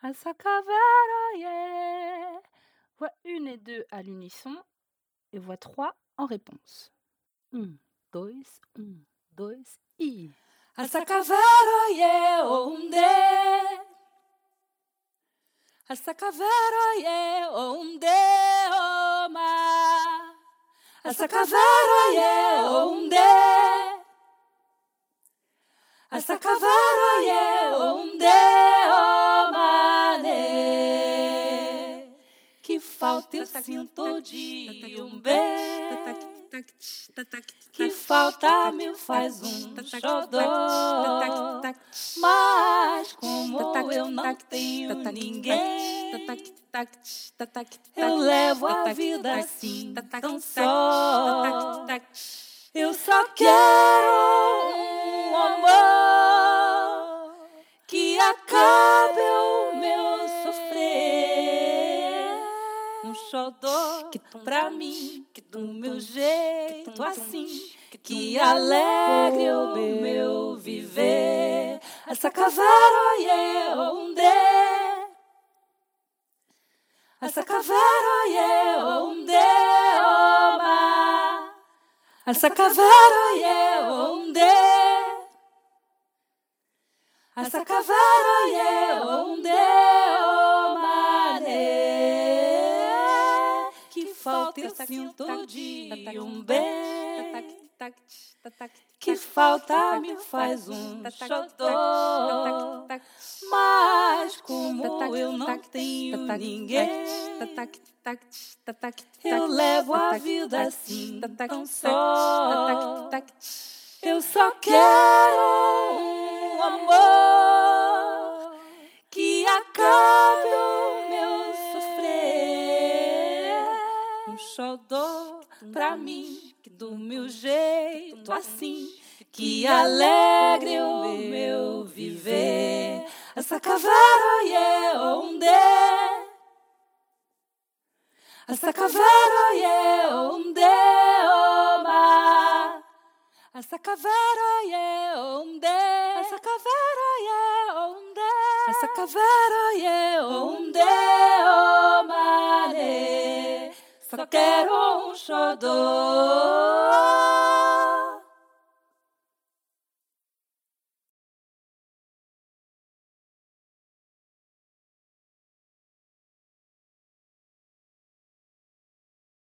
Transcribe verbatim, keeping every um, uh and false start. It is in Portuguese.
À sa caverne, yeah. Voix une et deux à l'unisson et voix trois en réponse. Um, dois, um, dois e... À sa caverne, yeah, onde? À sa caverne, yeah, onde, oh, ma. À sa caverne, yeah, onde? À sa caverne, yeah, onde, oh, mané. Que falta eu sinto de um beijo. Que falta me faz um xodó. Mas como eu não tenho ninguém, eu levo a vida assim tão só. Eu só quero um amor que acabe o meu sofrer. Um xodó pra mim, do meu jeito assim, que alegre o meu viver. Essa caveira é onde? Essa caveira é onde? Essa caveira é onde? Essa caveira é onde? Que falta eu sinto de um bem. Que falta me faz um xodó. Mas como eu não tenho ninguém, eu levo a vida assim tão só. Eu só quero um amor que acabe o meu sofrer. Um xodó pra mim, do meu jeito assim, que alegre o meu viver. Essa caveira é onde? Essa caveira é onde? Essa caveira é onde? Essa caveira é onde? Essa caveira é onde? Oh, mané, só quero um xodó.